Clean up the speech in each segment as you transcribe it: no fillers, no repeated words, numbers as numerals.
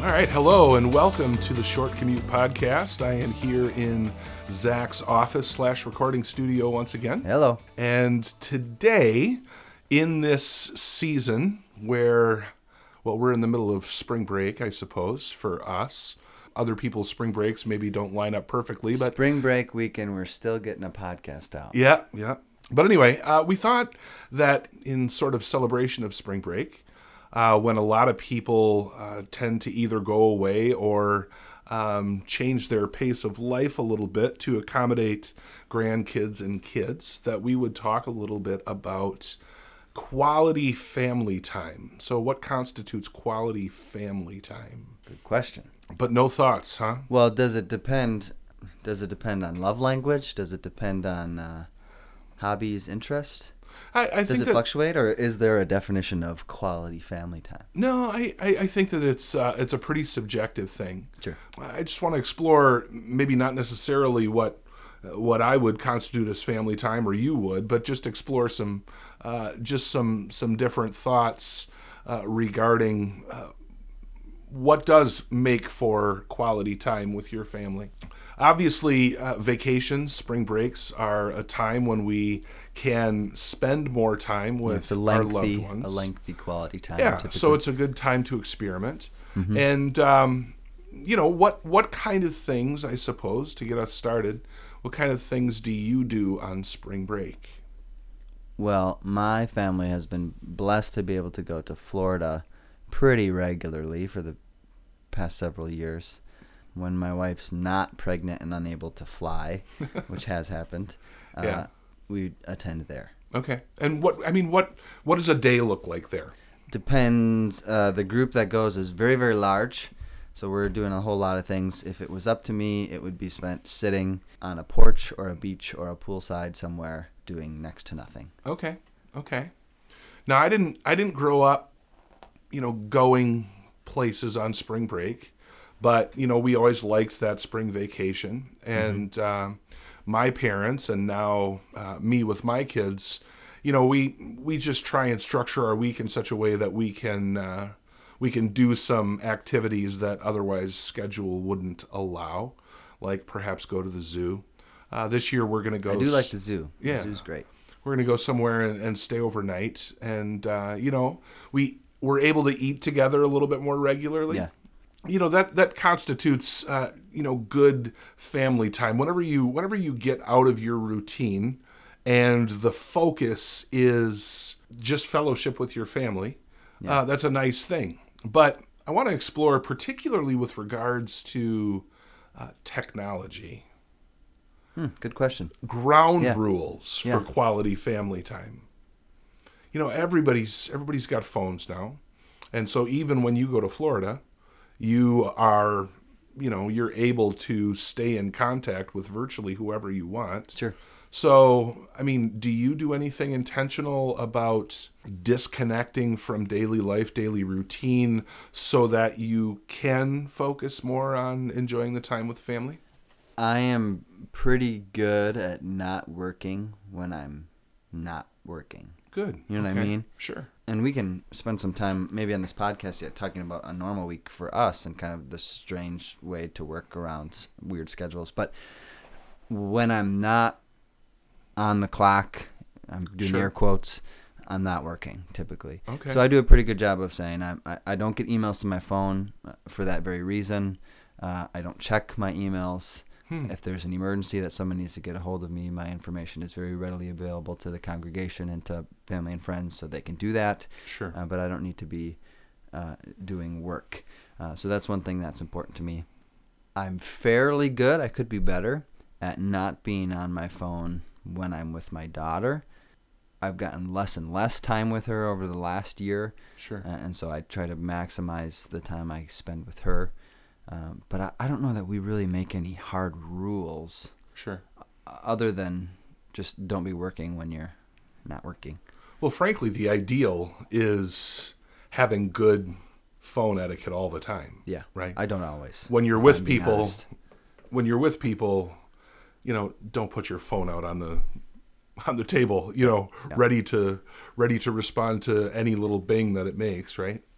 All right, hello and welcome to the Short Commute Podcast. I am here in Zach's office / recording studio once again. Hello. And today, in this season where, well, we're in the middle of spring break, I suppose, for us. Other people's spring breaks maybe don't line up perfectly, but Spring break weekend, we're still getting a podcast out. yeah. But anyway, we thought that in sort of celebration of spring break, when a lot of people tend to either go away or change their pace of life a little bit to accommodate grandkids and kids, that we would talk a little bit about quality family time. So what constitutes quality family time? Good question. But no thoughts, huh? Well, does it depend? Does it depend on love language? Does it depend on hobbies, interest? I Does think it fluctuate, or is there a definition of quality family time? No, I think that it's a pretty subjective thing. Sure. I just want to explore maybe not necessarily what I would constitute as family time or you would, but just explore some different thoughts regarding what does make for quality time with your family. Obviously, vacations, spring breaks are a time when we can spend more time with our loved ones. A lengthy quality time. Yeah, typically. So it's a good time to experiment. Mm-hmm. And, what kind of things, I suppose, to get us started, what kind of things do you do on spring break? Well, my family has been blessed to be able to go to Florida pretty regularly for the past several years. When my wife's not pregnant and unable to fly, which has happened, we attend there. Okay. And what does a day look like there? Depends. The group that goes is very, very large, so we're doing a whole lot of things. If it was up to me, it would be spent sitting on a porch or a beach or a poolside somewhere doing next to nothing. Okay. Now, I didn't grow up, going places on spring break. But, we always liked that spring vacation. And my parents and now me with my kids, we just try and structure our week in such a way that we can do some activities that otherwise schedule wouldn't allow, like perhaps go to the zoo. This year we're going to go. I do like the zoo. Yeah. The zoo's great. We're going to go somewhere and stay overnight. And, we're able to eat together a little bit more regularly. Yeah. That constitutes, good family time. Whenever you get out of your routine and the focus is just fellowship with your family, that's a nice thing. But I want to explore particularly with regards to technology. Good question. Ground rules for quality family time. Everybody's got phones now. And so even when you go to Florida, you are, you're able to stay in contact with virtually whoever you want. Sure. So, do you do anything intentional about disconnecting from daily life, daily routine, so that you can focus more on enjoying the time with family? I am pretty good at not working when I'm not working. Good. You know what I mean? Sure. And we can spend some time maybe on this podcast yet talking about a normal week for us and kind of the strange way to work around weird schedules. But when I'm not on the clock, I'm doing air quotes, I'm not working typically. Okay. So I do a pretty good job of saying I don't get emails to my phone for that very reason. I don't check my emails. If there's an emergency that someone needs to get a hold of me, my information is very readily available to the congregation and to family and friends, so they can do that. Sure. But I don't need to be doing work. So that's one thing that's important to me. I'm fairly good, I could be better, at not being on my phone when I'm with my daughter. I've gotten less and less time with her over the last year. Sure. And so I try to maximize the time I spend with her. But I don't know that we really make any hard rules. Sure. Other than just don't be working when you're not working. Well, frankly, the ideal is having good phone etiquette all the time. Yeah. Right? I don't always. When you're with people, don't put your phone out on the table, ready to respond to any little bing that it makes, right?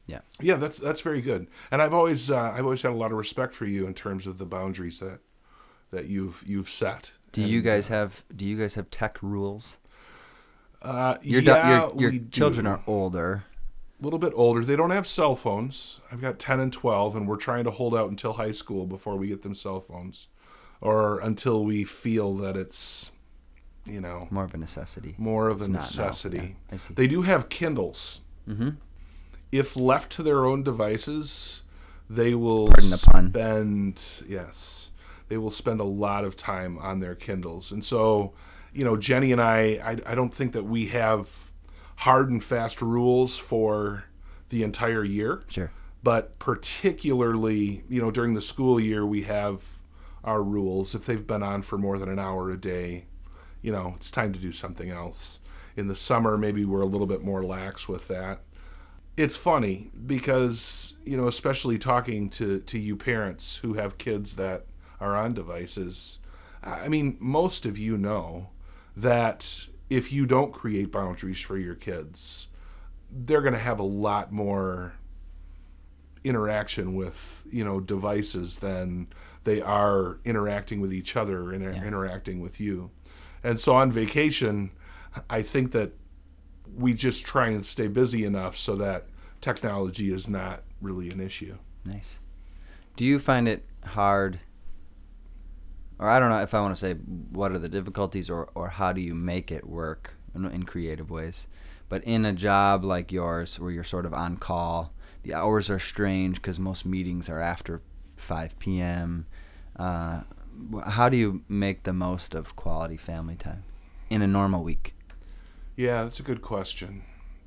Yeah, that's very good. And I've always had a lot of respect for you in terms of the boundaries that you've set. Do you guys have tech rules? Yeah, Your we children do. are older. A little bit older. They don't have cell phones. I've got 10 and 12, and we're trying to hold out until high school before we get them cell phones, or until we feel that it's, More of a necessity. more of It's a not now. necessity. Yeah, I see. They do have Kindles. Mm-hmm. If left to their own devices, they will Pardon the pun. they will spend a lot of time on their Kindles. And so, Jenny and I don't think that we have hard and fast rules for the entire year. Sure. But particularly, during the school year, we have our rules. If they've been on for more than an hour a day, it's time to do something else. In the summer, maybe we're a little bit more lax with that. It's funny because, especially talking to you parents who have kids that are on devices, I mean, most of you know that if you don't create boundaries for your kids, they're going to have a lot more interaction with, devices than they are interacting with each other and interacting with you. And so on vacation, I think that we just try and stay busy enough so that technology is not really an issue. Nice. Do you find it hard, or I don't know if I want to say what are the difficulties or how do you make it work in creative ways, but in a job like yours where you're sort of on call, the hours are strange because most meetings are after 5 p.m. How do you make the most of quality family time in a normal week? Yeah, that's a good question.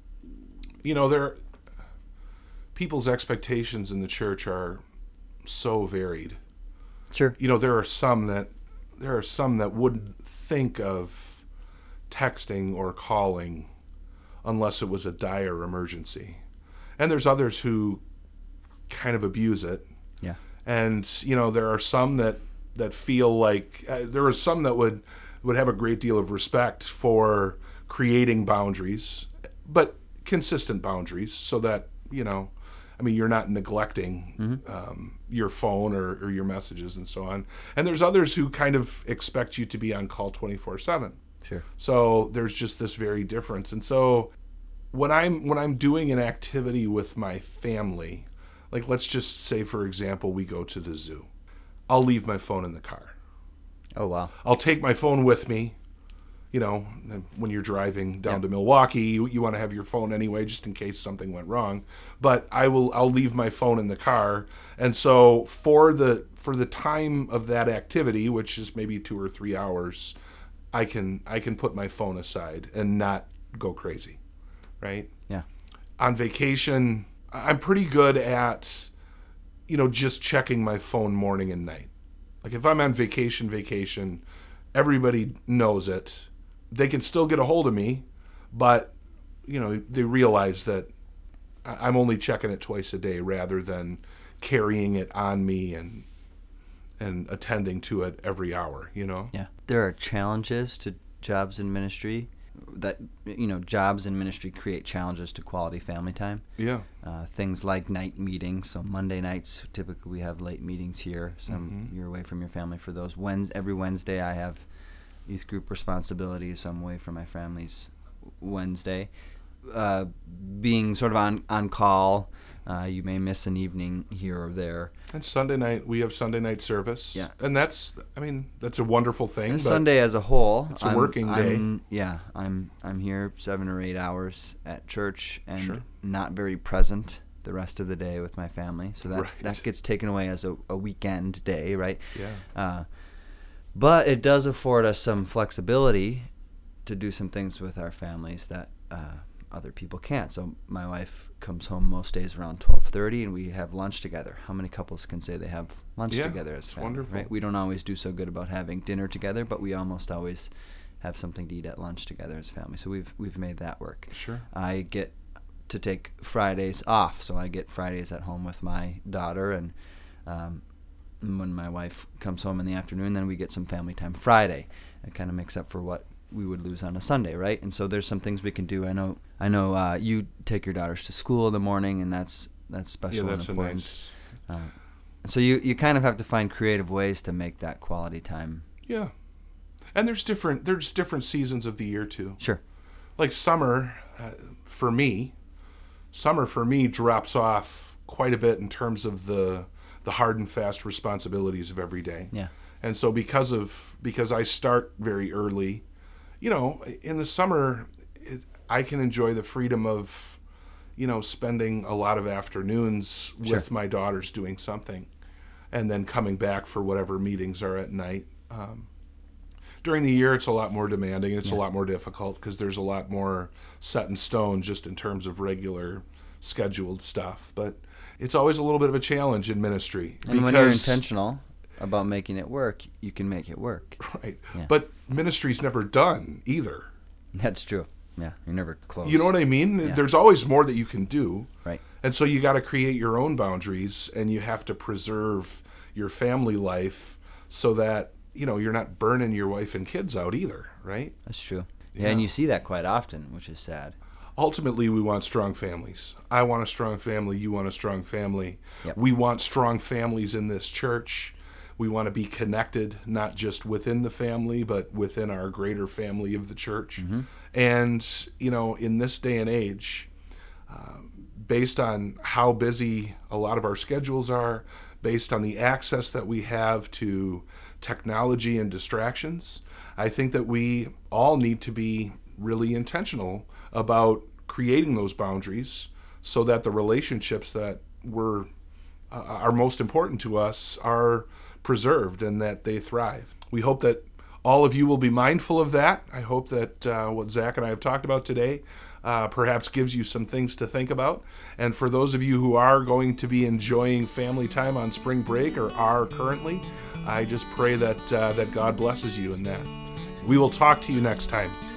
People's expectations in the church are so varied. Sure. There are some that wouldn't think of texting or calling unless it was a dire emergency. And there's others who kind of abuse it. Yeah. And there are some that feel like there are some that would have a great deal of respect for creating boundaries, but consistent boundaries so that, you're not neglecting your phone or your messages and so on. And there's others who kind of expect you to be on call 24/7. Sure. So there's just this very difference. And so when I'm doing an activity with my family, like let's just say, for example, we go to the zoo, I'll leave my phone in the car. Oh, wow. I'll take my phone with me. When you're driving down to Milwaukee, you want to have your phone anyway, just in case something went wrong. But I'll leave my phone in the car. And so for the time of that activity, which is maybe 2 or 3 hours, I can put my phone aside and not go crazy, right? Yeah. On vacation, I'm pretty good at, just checking my phone morning and night. Like if I'm on vacation, everybody knows it. They can still get a hold of me, but, they realize that I'm only checking it twice a day rather than carrying it on me and attending to it every hour, Yeah. There are challenges to jobs in ministry that, jobs in ministry create challenges to quality family time. Yeah. Things like night meetings. So Monday nights, typically we have late meetings here. So you're away from your family for those. Every Wednesday I have youth group responsibilities, so I'm away from my family's Wednesday. Being sort of on call, you may miss an evening here or there. And Sunday night, we have Sunday night service. Yeah. And that's a wonderful thing. And but Sunday as a whole, it's a working day. I'm here 7 or 8 hours at church and Sure. not very present the rest of the day with my family. So Right. that gets taken away as a weekend day, right? Yeah. But it does afford us some flexibility to do some things with our families that other people can't. So my wife comes home most days around 12:30, and we have lunch together. How many couples can say they have lunch together as family? Wonderful. Right? We don't always do so good about having dinner together, but we almost always have something to eat at lunch together as family. So we've made that work. Sure. I get to take Fridays off, so I get Fridays at home with my daughter, and when my wife comes home in the afternoon, then we get some family time Friday. It kind of makes up for what we would lose on a Sunday, right? And so there's some things we can do. I know you take your daughters to school in the morning, and that's special Yeah, that's and a important. nice. So you kind of have to find creative ways to make that quality time. Yeah, and there's different seasons of the year too. Sure. Like summer, for me drops off quite a bit in terms of the hard and fast responsibilities of every day. Yeah. And so because I start very early, in the summer, I can enjoy the freedom of, spending a lot of afternoons Sure. with my daughters doing something, and then coming back for whatever meetings are at night. During the year, it's a lot more demanding. It's a lot more difficult because there's a lot more set in stone just in terms of regular scheduled stuff. But it's always a little bit of a challenge in ministry. And when you're intentional about making it work, you can make it work. Right. Yeah. But ministry's never done either. That's true. Yeah, you're never close. You know what I mean? Yeah. There's always more that you can do. Right. And so you got to create your own boundaries, and you have to preserve your family life so that, you're not burning your wife and kids out either, right? That's true. Yeah. Yeah, and you see that quite often, which is sad. Ultimately, we want strong families. I want a strong family. You want a strong family. Yep. We want strong families in this church. We want to be connected, not just within the family, but within our greater family of the church. Mm-hmm. And, in this day and age, based on how busy a lot of our schedules are, based on the access that we have to technology and distractions, I think that we all need to be really intentional about creating those boundaries so that the relationships that are most important to us are preserved and that they thrive. We hope that all of you will be mindful of that. I hope that what Zach and I have talked about today perhaps gives you some things to think about. And for those of you who are going to be enjoying family time on spring break or are currently, I just pray that God blesses you in that. We will talk to you next time.